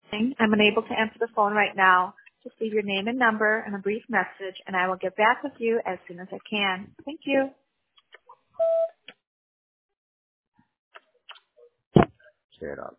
I'm unable to answer the phone right now. Just leave your name and number and a brief message, and I will get back with you as soon as I can. Thank you. Set up.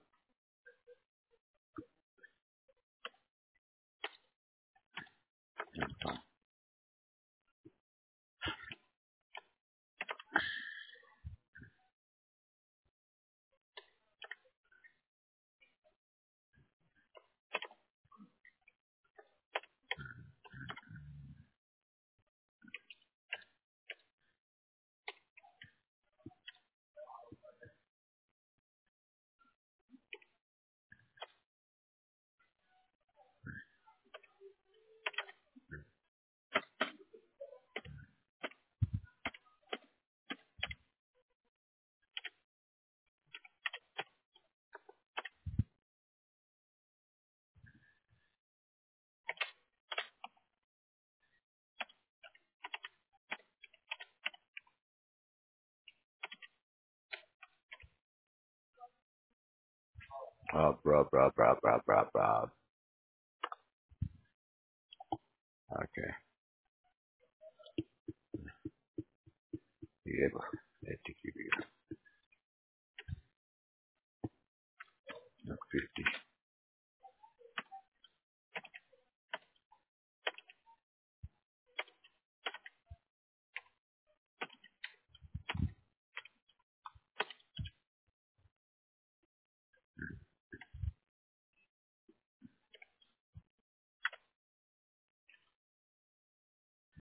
Bro. Okay. Yeah, let's give you 50.